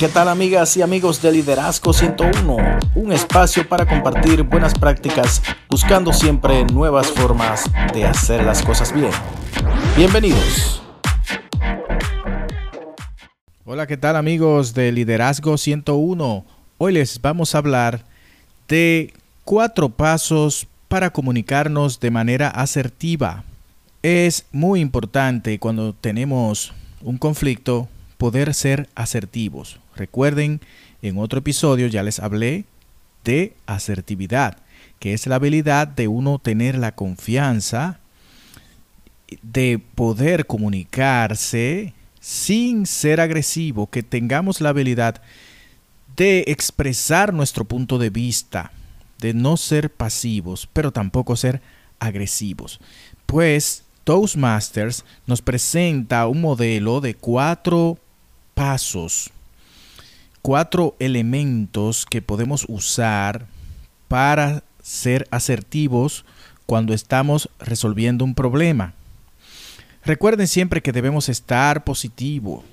¿Qué tal, amigas y amigos de Liderazgo 101? Un espacio para compartir buenas prácticas, buscando siempre nuevas formas de hacer las cosas bien. Bienvenidos. Hola, ¿qué tal, amigos de Liderazgo 101? Hoy les vamos a hablar de 4 pasos para comunicarnos de manera asertiva. Es muy importante cuando tenemos un conflicto poder ser asertivos. Recuerden, en otro episodio ya les hablé de asertividad, que es la habilidad de uno tener la confianza de poder comunicarse sin ser agresivo, que tengamos la habilidad de expresar nuestro punto de vista, de no ser pasivos, pero tampoco ser agresivos. Pues Toastmasters nos presenta un modelo de 4 pasos, 4 elementos que podemos usar para ser asertivos cuando estamos resolviendo un problema. Recuerden siempre que debemos estar positivos,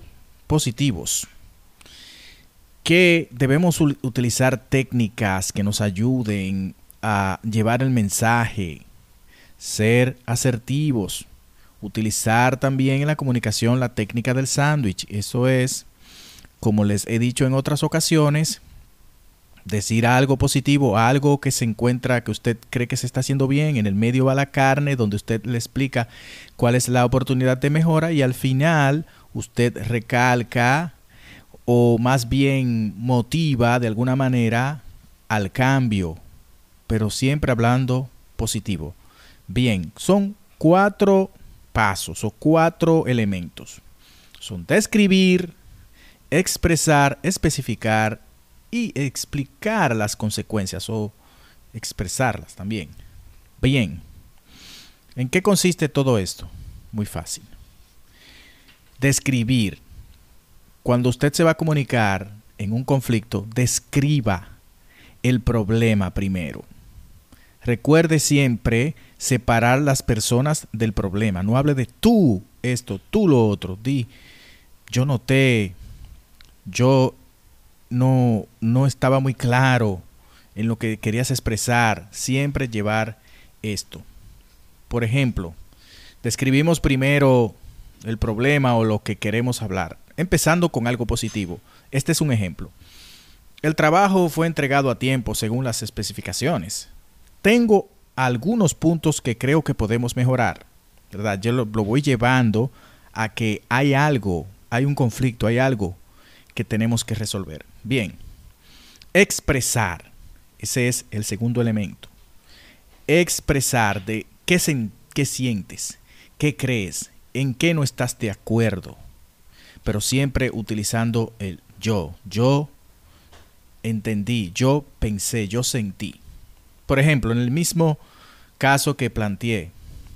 que debemos utilizar técnicas que nos ayuden a llevar el mensaje, ser asertivos, utilizar también en la comunicación la técnica del sándwich. Eso es, como les he dicho en otras ocasiones, decir algo positivo, algo que se encuentra, que usted cree que se está haciendo bien. En el medio va la carne, donde usted le explica cuál es la oportunidad de mejora, y al final usted recalca o más bien motiva de alguna manera al cambio, pero siempre hablando positivo. Bien, son 4 pasos o 4 elementos. Son describir, expresar, especificar y explicar las consecuencias o expresarlas también. Bien, ¿en qué consiste todo esto? Muy fácil. Describir. Cuando usted se va a comunicar en un conflicto, describa el problema primero. Recuerde siempre separar las personas del problema. No hable de tú esto, tú lo otro. Di, yo noté, yo no estaba muy claro en lo que querías expresar. Siempre llevar esto. Por ejemplo, describimos primero el problema o lo que queremos hablar, empezando con algo positivo. Este es un ejemplo. El trabajo fue entregado a tiempo según las especificaciones. Tengo algunos puntos que creo que podemos mejorar, ¿verdad? Yo lo voy llevando a que hay algo, hay un conflicto, hay algo que tenemos que resolver. Bien, expresar. Ese es el segundo elemento. Expresar de qué sientes, qué crees, en qué no estás de acuerdo, pero siempre utilizando el yo. Yo entendí, yo pensé, yo sentí. Por ejemplo, en el mismo caso que planteé,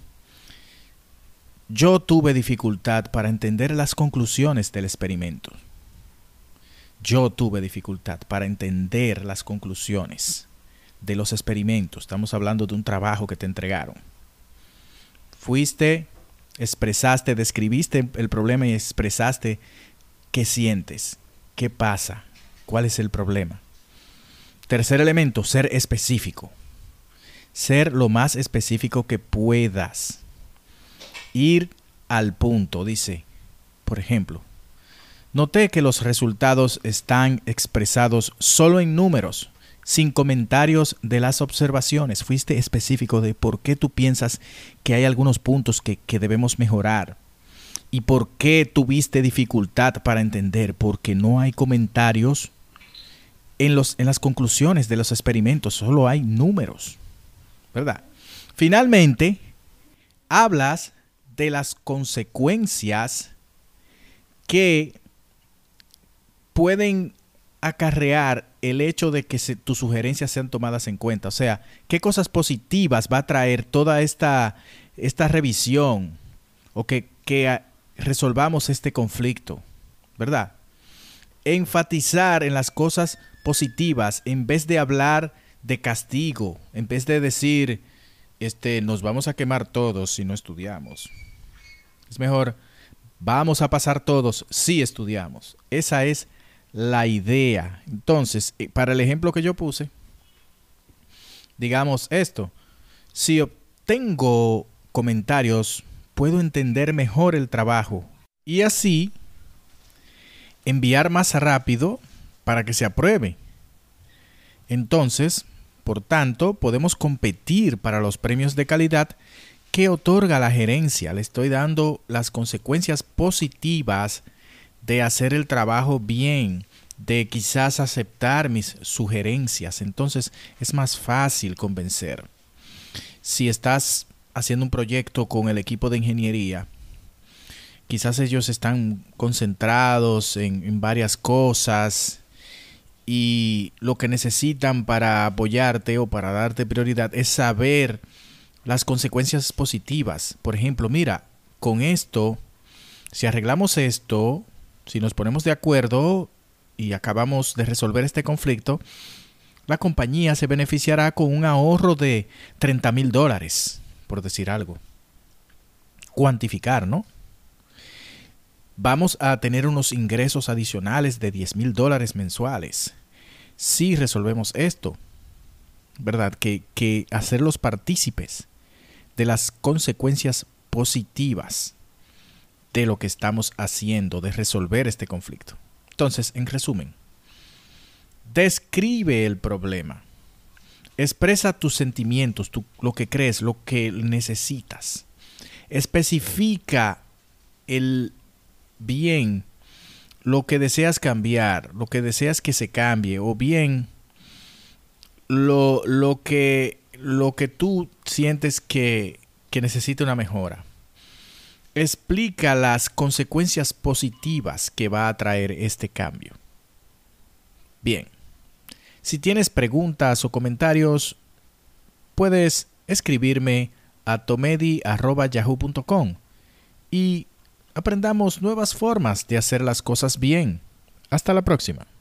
yo tuve dificultad para entender las conclusiones del experimento. Yo tuve dificultad para entender las conclusiones de los experimentos. Estamos hablando de un trabajo que te entregaron. Fuiste, expresaste, describiste el problema y expresaste qué sientes, qué pasa, cuál es el problema. Tercer elemento, ser específico. Ser lo más específico que puedas. Ir al punto. Dice, por ejemplo, noté que los resultados están expresados solo en números, sin comentarios de las observaciones. Fuiste específico de por qué tú piensas que hay algunos puntos que debemos mejorar. Y por qué tuviste dificultad para entender. Porque no hay comentarios en las conclusiones de los experimentos. Solo hay números, ¿verdad? Finalmente, hablas de las consecuencias que pueden acarrear el hecho de que tus sugerencias sean tomadas en cuenta. O sea, ¿qué cosas positivas va a traer toda esta revisión o que resolvamos este conflicto, ¿verdad? Enfatizar en las cosas positivas en vez de hablar de castigo, en vez de decir, nos vamos a quemar todos si no estudiamos. Es mejor, vamos a pasar todos si estudiamos. Esa es la idea. Entonces, para el ejemplo que yo puse, digamos esto: si obtengo comentarios, puedo entender mejor el trabajo y así enviar más rápido para que se apruebe. Entonces, por tanto, podemos competir para los premios de calidad que otorga la gerencia. Le estoy dando las consecuencias positivas de hacer el trabajo bien, de quizás aceptar mis sugerencias. Entonces, es más fácil convencer. Si estás haciendo un proyecto con el equipo de ingeniería, quizás ellos están concentrados en varias cosas y lo que necesitan para apoyarte o para darte prioridad es saber las consecuencias positivas. Por ejemplo, mira, con esto, si arreglamos esto, si nos ponemos de acuerdo y acabamos de resolver este conflicto, la compañía se beneficiará con un ahorro de $30,000, por decir algo. Cuantificar, ¿no? Vamos a tener unos ingresos adicionales de $10,000 mensuales si resolvemos esto, ¿verdad? Que hacerlos partícipes de las consecuencias positivas de lo que estamos haciendo, de resolver este conflicto. Entonces, en resumen, describe el problema. Expresa tus sentimientos, lo que crees, lo que necesitas. Especifica el bien, lo que deseas cambiar, lo que deseas que se cambie, o bien lo que tú sientes que necesita una mejora. Explica las consecuencias positivas que va a traer este cambio. Bien, si tienes preguntas o comentarios, puedes escribirme a tomedi@yahoo.com y aprendamos nuevas formas de hacer las cosas bien. Hasta la próxima.